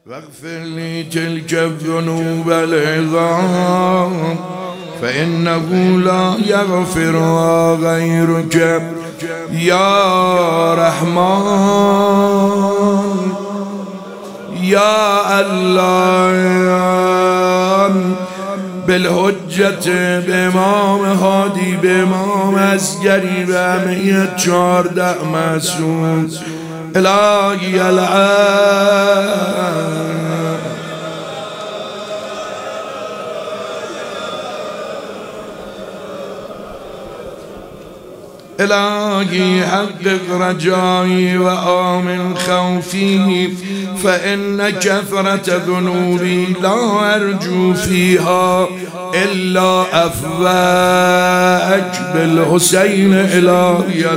واغفر لي تلك الذنوب العظام فإنه لا يغفرها غيرك يا رحمن يا الله. بالحجت بامام هادی بامام اصغری به همه 14 معصوم الهی العالم الهی حقق رجایی و آمن خوفی فإن كثرة ذنوبي لا أرجو فيها إلا أفواك بالحسين إلهي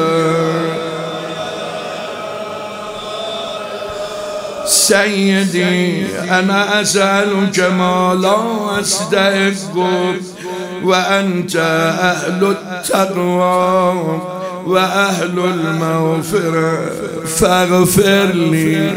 سيدي أنا أسألك ما لا أستحق وأنت أهل التقوى وأهل المغفرة فاغفر لي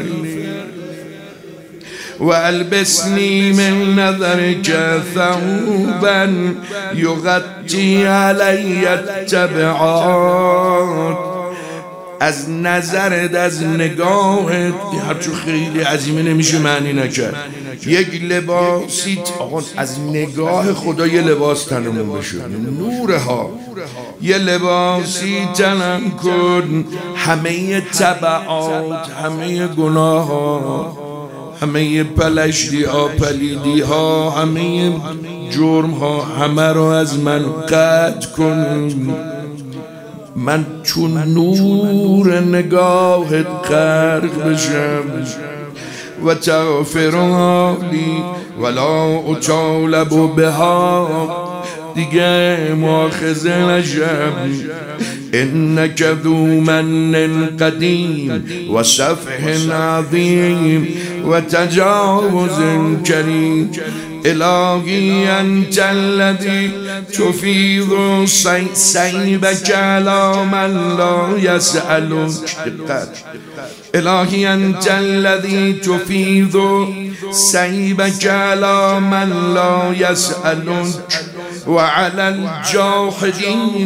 وألبسني من نظرك ثوبا يغطي علي التبعات. از نظرت از نگاهت هرچو خیلی عظیمه نمیشه معنی نکرد. یک لباسی آقا از نگاه خدا یه لباس تنمون بشه نورها یه لباسی تنم کن همه تبعات همه گناه ها همه پلشتی ها پلیدی ها همه جرم ها همه رو از من قطع کن. من چون نور نگاهت غرق بشم و تغفر لی ولا اطالب بها دیگه مؤاخذه نشم. انک ذو من قدیم و صفح عظیم و تجاوز کریم. الهی انت الذی تفیض سیبک علی من لا یسألک. الهی انت الذی تفیض سیبک علی من لا یسألک وعلى الجاحدین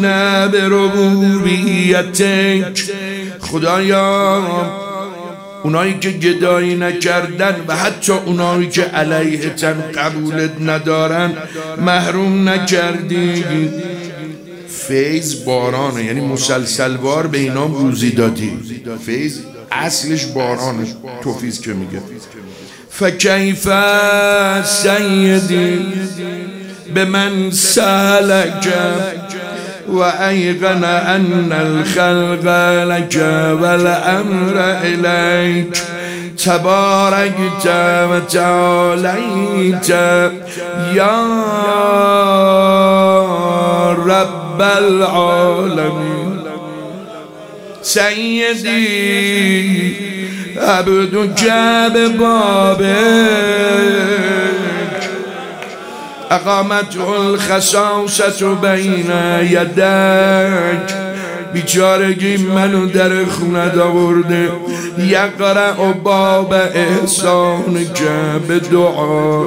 بربوبیتک. خدایا اونایی که گدایی نکردن و حتی اونایی که علیهتن قبولت ندارن محروم نکردی. فیض بارانه یعنی مسلسلوار به اینام روزی دادی. فیض اصلش بارانه توفیز که میگه. فکیف سیدی به من سالک و ایقن ان الخلق لك والامر الیک تبارکت و تعالیت یا رب العالمین. سیدی عبدک ببابک اقامته الخصاصة بین یدک. بیچارگی منو در خونت آورده. یقرأ باب احسان که به دعا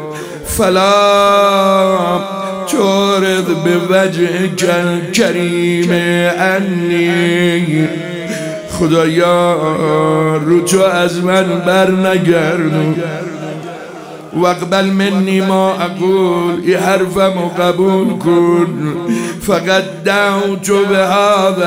فلا تورد به وجه کریم انی. خدایا رو تو از من بر نگردون. واقبل منی ما اقول ای حرفمو قبول کن. فقد دعوت بهذا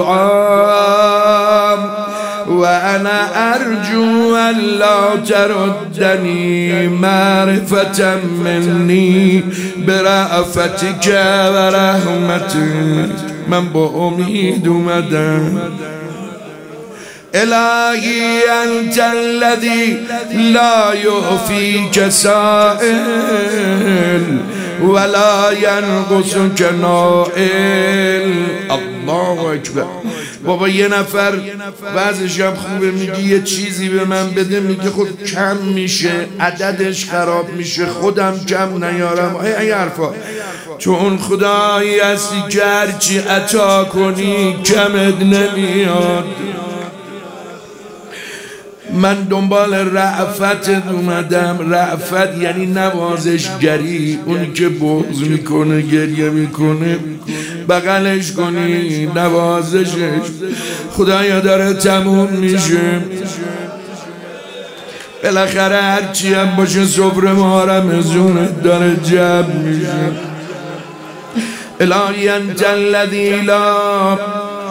الدعاء و انا ارجو ان لا تردنی معرفة منی برأفتک و رحمتک. من با امید اومدم. الهی انت الذی لا یعفیک سائل ولا ینقصک نائل. الله اکبر. بابا یه نفر وضعش هم خوبه میگه یه چیزی به من بده میگه خود کم میشه عددش خراب میشه خودم کم نیارم. این حرفا تو اون خدایی هستی که هرچی عطا کنی کمت نمیاد. من دنبال رأفت اومدم. رأفت یعنی نوازشگری، اونی که بغض میکنه گریه میکنه بغلش کنی، نوازشش. خدایا داره تموم میشه، بالاخره هرچی هم باشه سفره ما رمزونت داره جمع میشه. الهی انت الذی لا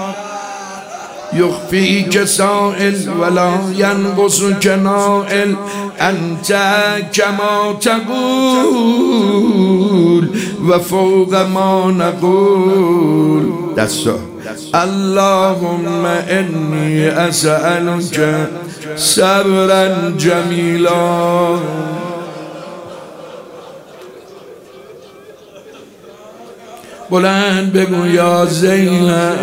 یخفیک سائل ولا ینقصک نائل، انت کما تقول و فوق ما نقول. دستا اللهم انی اسألک صبرا جمیلا. بلند بگو یا زینب.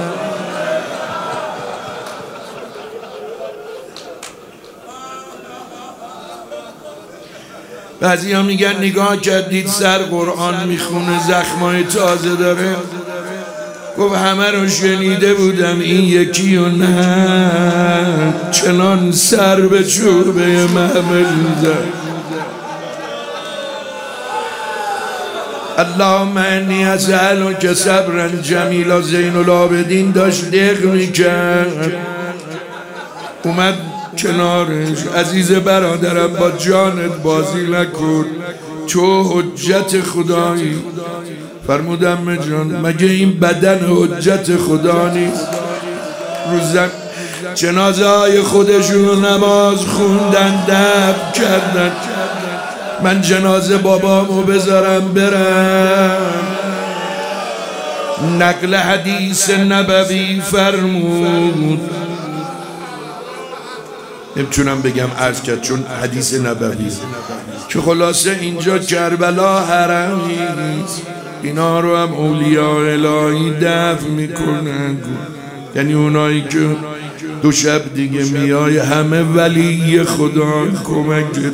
بعضی ها میگن نگاه کردید سر قرآن میخونه زخمای تازه داره. گفت همه رو شنیده بودم، این یکی و نه چنان سر به چوبه محمل زد. اللهم انی اسألک صبرا جمیلا. زین العابدین داشت دق میکرد، اومد کنارش. عزیز برادرم با جانت بازی نکن، تو حجت خدایی. فرمودم جان مگه این بدن حجت خدا نیست؟ روزم جنازه های خودشون نماز خوندن، دفن کردن. من جنازه بابامو بذارم برم. نقل حدیث نبوی فرمود، نمیتونم بگم عرض کرد چون حدیث نبوی، که خلاصه اینجا کربلا حرمی، اینا رو هم اولیاء الهی دفن میکنن. یعنی اونایی که دو شب دیگه میای همه ولی خدا کمک.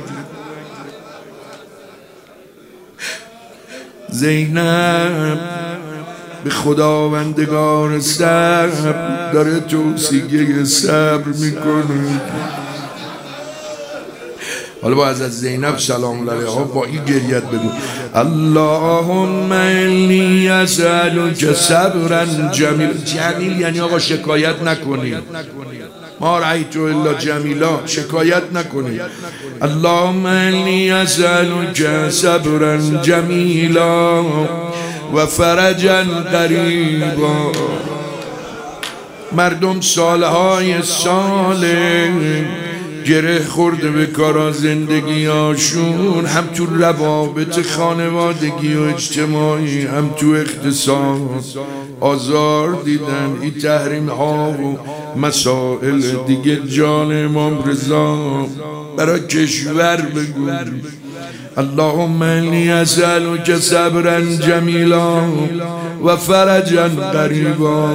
زینب به خداوندگار صبر داره توصیه صبر میکنه. حالا با حضرت زینب سلام علیها با این گریت بگو اللهم انی اسألک صبرا جمیلا. جمیل یعنی آقا شکایت نکنی، ما رأیت الا جمیلا، شکایت نکنی. اللهم انی اسألک صبرا جمیلا و فرجا قریبا. مردم سالهای ساله گره خورده به کارا زندگی هاشون، هم تو روابط خانوادگی و اجتماعی، هم تو اقتصاد آزار دیدن. این تحریم ها و مسائل دیگه. جان امام رضا برای کشور بگو اللهم انی اسألک صبرا جمیلا و فرجا قریبا.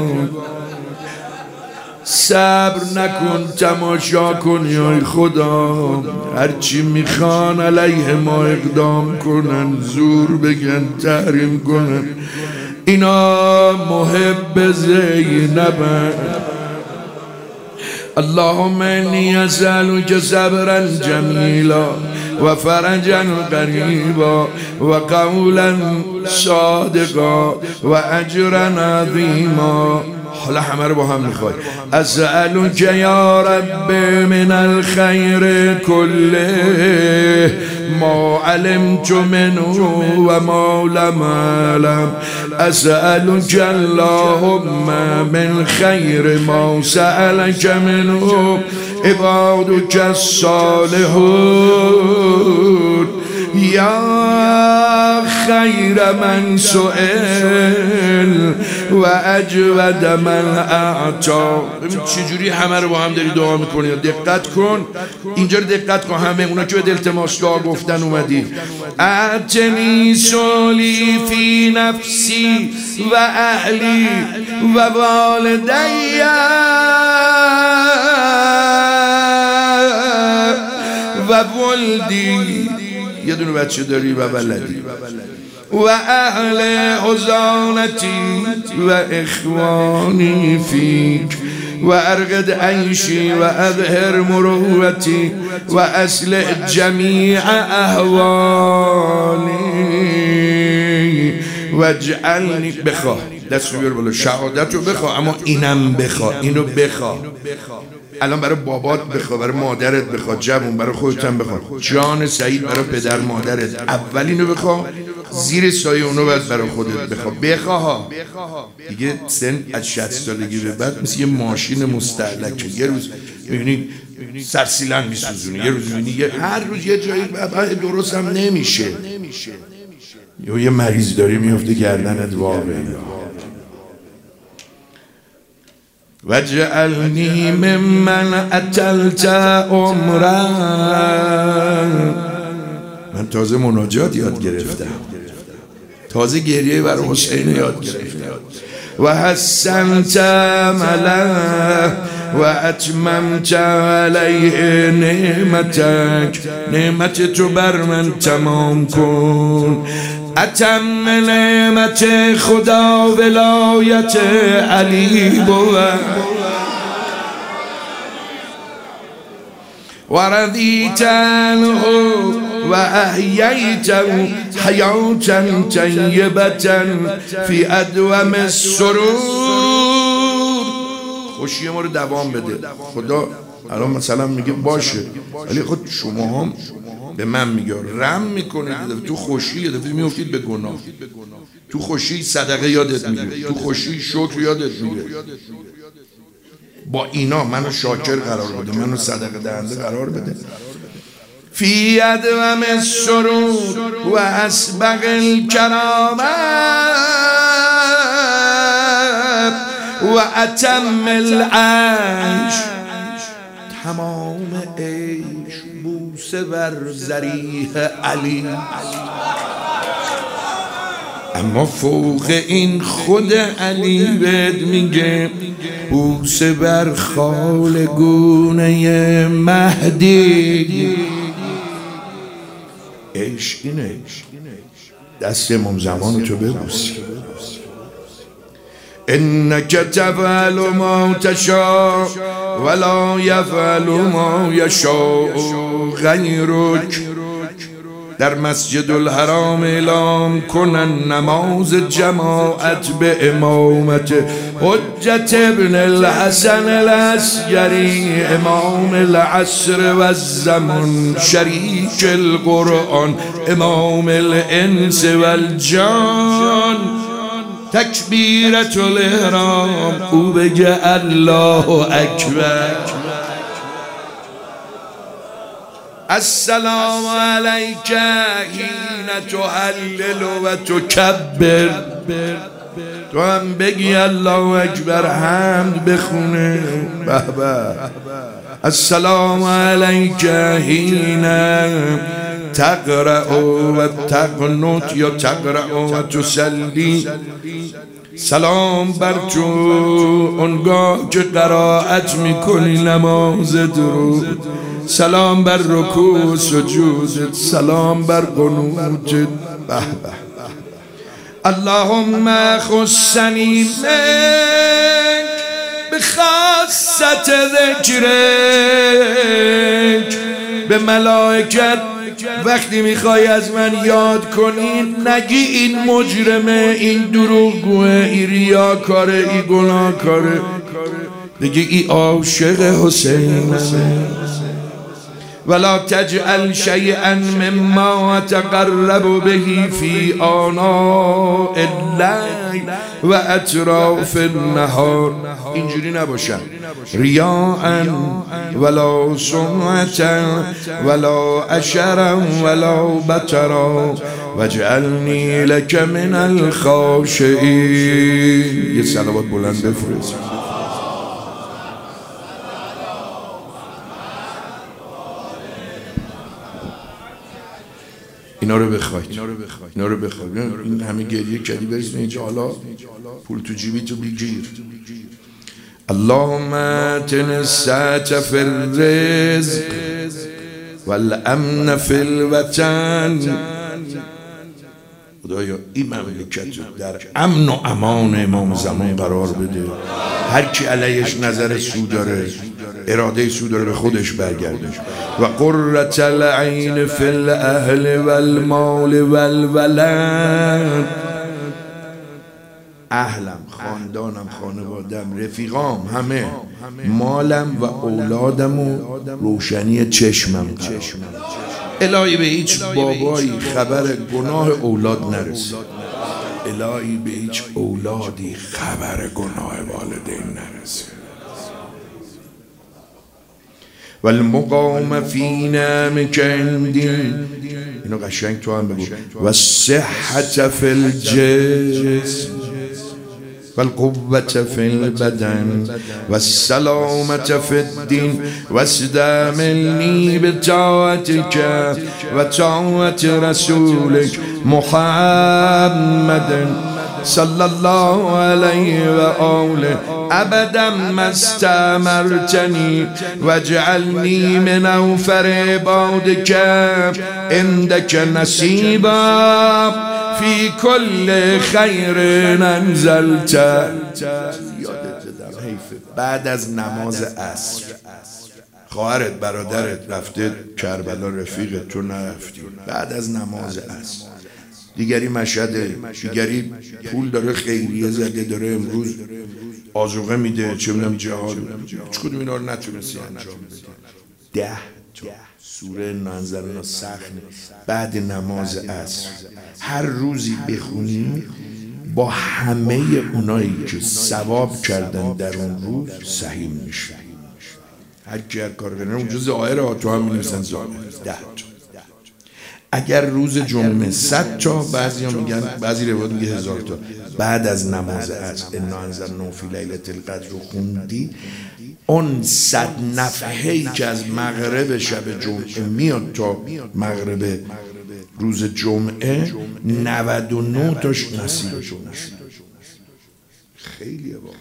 صبر نکن، تماشا کن یا خدا. هرچی میخوان علیه ما اقدام کنن، زور بگن، تحریم کنن، اینا محب زینبن. اللهم انی اسألک صبرا جمیلا و فرجا قریبا و قولا صادقا و اجرا عظیما. حالا همه رو با هم میخوای. اسألک یا رب من الخیر کله ما علمت منه و ما لم اعلم. اسألک اللهم من خیر ما سألک منه عبادک الصالحون یا خیر من سئل و اجود من اعطا. ببین چجوری همه رو با هم داری دعا میکنی. دقت کن اینجا رو، دقت کن. همه اونا که به التماس دعا گفتن اومدی. اعطنی سؤلی فی نفسی و اهلی و والدی و ولدی. یه دونه بچه داری و ولدی و اهل حضانتی و اخوانی فیک و ارقد عیشی و اظهر مروتی و اصلح جمیع احوالی واجعلنی. بخواه دست بیار بالا، شهادت رو بخواه، اما اینم بخواه، اینو بخواه. الان برای بابات بخواه، برای مادرت بخواه، جوون برای خودت هم بخواه، جان سعید برای پدر مادرت. اولینو بخواه، زیر سایه اونو بعد برای خودت بخواه. بخواه دیگه سن از 60 سالگی به بعد مثل یه ماشین مستهلکه. یه روز میبینی سرسیلن میسوزونی، یه روز میبینی هر روز یه جایی درست هم نمیشه. یه مریض داری میفته گردنت واقعی. وجعلنی ممن اتلت عمرا. من تازه مناجات یاد گرفتم، تازه گریه برای حسین یاد گرفتم. و حسنت عمله و اتممت علیه نعمتک. نعمت تو بر من تمام کن. اتم نعمت خدا ولایت علی بود و رضیت عنه و احییته حیاتا طیبة فی ادوم السرور. خوشی ما رو دوام بده. خدا الان مثلا میگه باشه، ولی خود شما هم به من میگه رم میکنه. تو خوشی یه دفعه میافتید به گناه، تو خوشی صدقه یادت میگیره، تو خوشی شکر یادت میگیره. با اینا منو شاکر قرار بده، منو صدقه دهنده قرار بده. فی ادوم السرور و اسبغ الکرامت و اتم العیش. تمام عیش بوسه بر ذریح علی. اما فوق این خود علی بهت میگه بوسه بر خال گونه مهدی. عشق اینه. دست امام زمان تو ببوسی. انک تفعل ما تشاء ولا یفعل ما یشاء غیرک. در مسجد الحرام اعلام کنن نماز جماعت به امامت حجت ابن الحسن العسکری امام العصر و الزمان شریک القرآن امام الانس و الجان. تکبیرت الاحرام او بگه الله اکبر. السلام علیک حین تهلل و تکبر. تو هم بگی الله اکبر، حمد بخونه. به به. السلام علیک حین تقرأ و تقنت یا تقرأ و تسلی. سلام بر تو اونگاه که قرائت میکنی نماز درود. سلام بر رکوع سجودت، سلام بر قنوتت. به به. اللهم خصنی منک بخاصت ذکرک. به ملائکت وقتی میخوای از من یاد کنی نگی این مجرمه، این دروغگوه، این ریاکاره، این گناهکاره. بگی این عاشق حسینه. ولا تجعل شیئا مما تقرب به فی آناء اللیل و اطراف النهار. اینجوری نباشن. ریاء ولا سمعة ولا اشرا ولا بطرا واجعلنی لک من الخاشعین. یه صلوات بلند بفرست. اینا رو بخوای، اینا رو بخوای. این همه گریه کردی برسیم اینجا، حالا پول تو جیبی تو بگیر. اللهم اتنا السعة فی الرزق والامن فی الوطن خدایا این مملکت در امن و امان امام زمان قرار بده. هر کی علیش نظر سو داره، اراده سو داره، به خودش برگرده. و قرة العین فی الاهل والمال والولد. اهلم، خاندانم، خانوادم، رفیقام، همه مالم و اولادم و روشنی چشمم. الهی به هیچ بابایی خبر گناه اولاد نرسه. الهی به هیچ اولادی خبر گناه والدین نرسه. والمقام فی نعمک عندی، اینو قشنگ تو هم بگو. و صحت فی الجسم والقوة في البدن والسلامة في الدين واستعملني بطاعتك وطاعة رسولك محمد صلى الله عليه وآله أبدا ما استعمرتني واجعلني من أوفر عبادك عندك نصيبا فی کل خیر انزلت. یادت بدم حیفه، بعد از نماز عصر خواهرت برادرت رفته کربلا، رفیقت تو نرفتی. بعد از نماز عصر دیگری مشهده، دیگری پول داره خیریه زده، داره امروز آذوقه میده، چه میدونم جهاد، هیچ کدوم اینا رو نتونستی انجام بده. 10 سوره نانزلنا سخت بعد نماز عصر هر روزی بخونی، با همه اونایی که ثواب کردن در اون روز سهیم میشه. هر کی هر کار کنه اونجا ظاهره ها، تو هم می‌نویسن ظاهره 10 تا. اگر روز جمعه 100 تا، بعضی ها میگن، بعضی روایات میگه 1000 تا. بعد از نماز عصر انا انزلنا فی لیلة القدر رو خوندی، اون 100 نفحه‌ای که از مغرب شب جمعه میاد تا مغرب روز جمعه، 99 تاش نصیب تو میشه. خیلیه واقعا.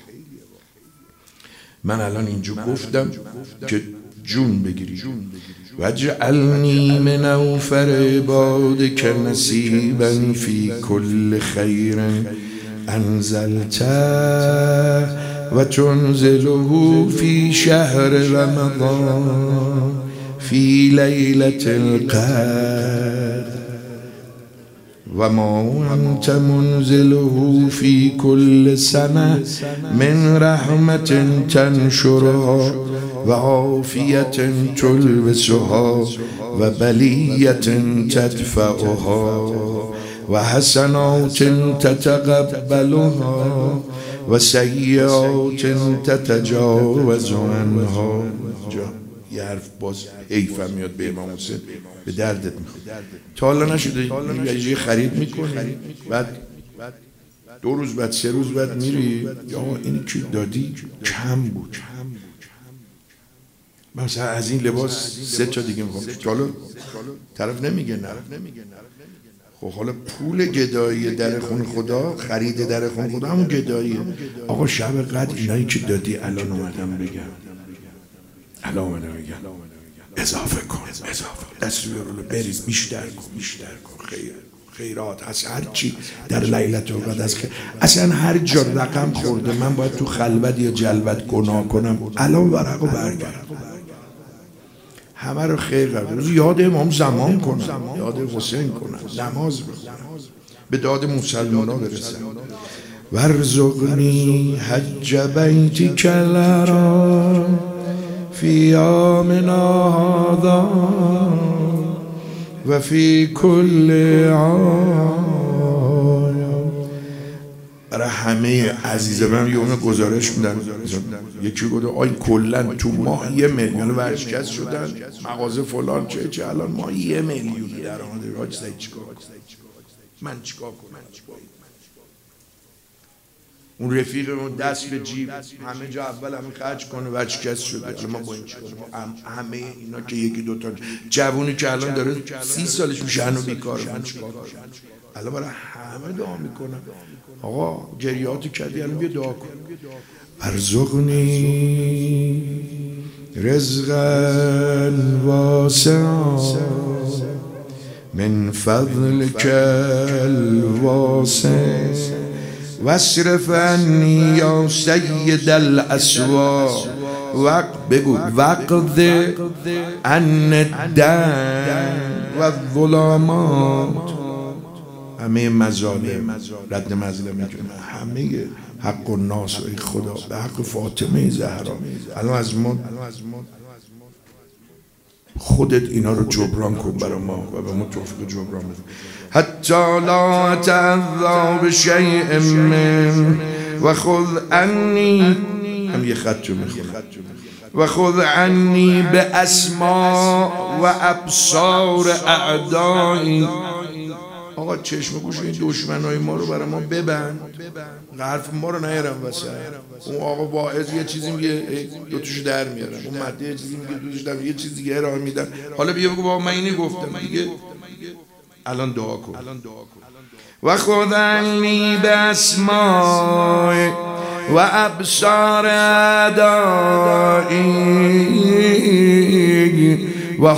من الان اینجا گفتم که جون بگیری. واجعلنی من اوفر عبادک نصیبا فی کل خیر انزلته و تنزله فی شهر رمضان فی لیلة القدر و ما انت منزله فی کل سنه من رحمت تنشرها و عافیت تلبسها و بلیت تدفعها و حسنات تتقبلها و سیئات تتجاوز عنها. یه حرف باز حیفم میاد به امام حسین، به دردت میخواد. تا حالا نشده یه خرید میکنی، بعد 2 روز بعد 3 روز بعد میری، یا اینی که دادی کم بود، مثلا از این لباس 3 تا دیگه میخوام. حالا طرف نمیگه نه. خب حالا پول گدایی در خون خدا، خرید در خون خدا همون گداییه. آقا شب قدر اینایی که دادی الان اومدم بگم، اضافه کن، دست روی رولو بریز، بیشتر کن. خیرات هست، هر چی در لیلة القدر است که اصلا هر جا رقم خورده من باید تو خلوت یا جلوت گناه کنم، الان ورقو برگرد، همه رو خیر قرار. یاد امام زمان کنم، یاد حسین کنم، نماز بخونم، به داد مسلمان ها برسم. ورزقنی حج بیتک الحرام فی یومنا هذا و فی کل عام. برای همه عزیزان یه گزارش میدن، یکی گفت آی کلا تو ماه 1 میلیون ورشکست شدن، مغازه فلان چه الان ما 1 میلیون درآمد. راج زید چیکار کنم؟ من چیکار کنم؟ اون رفیقمون دست به جیب همه جا اول همه خرج کنه، ورشکست شده. ما با این همه اینا که 1 2 تا جوونی که الان داره 30 سالش میشه هنوز بیکاره، من چیکار کنم؟ الان برای همه دعا میکنم. آقا گریاتی کردی، الان بیا دعا کن. ارزقنی رزقا واسعا من فضلك الواسع واصرف عني یا سید الاسواق وقض عن الدین و الظلامات. همه مظالم رد مظلم میکنه، همه حق الناس ای خدا به حق فاطمه زهرا. الان از ما خودت اینا رو جبران کن برای ما و به ما توفیق جبران بده. حتی لا اتعظا بشیء من و خذ عنی، هم یه خط جو میخونه، و خذ عنی به اسماء و ابصار اعدایی. آقا چشم گوش این دشمنای ما رو برای ما ببند، حرف ما رو نیارم وسط. اون آقا واعظ یه چیزی میگه دوتاشو در میارن، اون مهدی یه چیزی میگه دوتاشو در، یه چیز دیگه ارائه میدن. حالا بیا بگو بابا من اینی گفتم دیگه. الان دعا کن. و خذ عنی باسماء و ابصار اعدایی و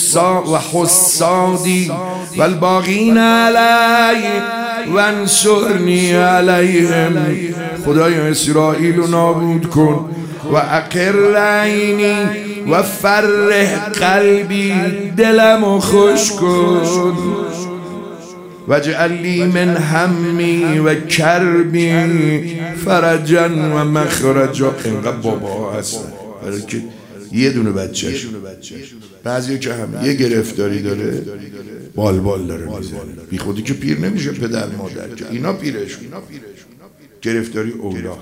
حسادی و الباغین علی و انصرنی علیهم. خدای اسرائیل رو نابود کن. و اقر عینی و فرح قلبی، دلمو خوش کن. واجعل لی من همی و کربی فرجا و مخرجا. اینقدر بابا هستن برای که یه دونه بچهش، بعضی که هم یه گرفتاری داره بال داره میزنه، بی خودی که پیر نمیشه پدر مادر، که اینا پیرش گرفتاری اولاد.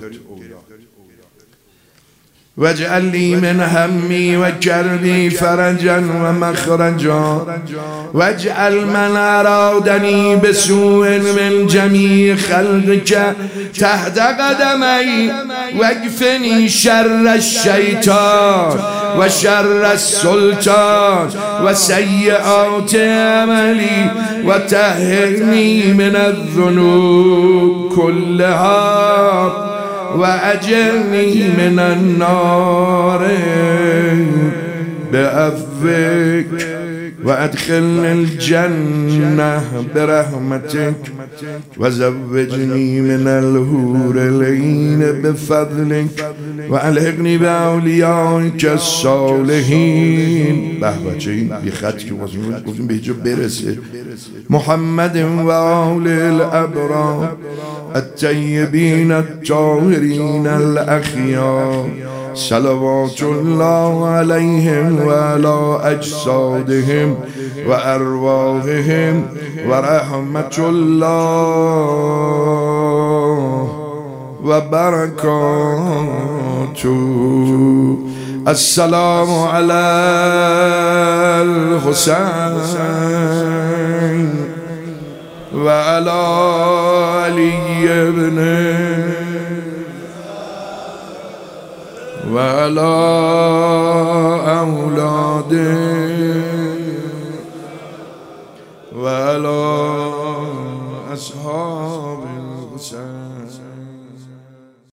واجعل لی من همی و کربی فرجا و مخرجا واجعل من ارادنی بسوء من جمیع خلقک تحت قدمی واکفنی شر الشیطان و شر السلطان و سیئات عملی و طهرنی من الذنوب كلها و اجرنی من النار بعفوک و ادخلنی الجنة برحمتک و زوجنی من الحور العین بفضلک و الحقنی باولیائک الصالحین. به بچه این یه خط که گفتیم به اینجا برسه. محمد و آل الابرار الطیبین الطاهرین الاخیار صلوات الله علیهم و علی اجسادهم و ارواحهم و رحمت الله و برکاته. السلام علی الحسین و علی علی ابنه و علی اولاده و علی اصحاب الحسین.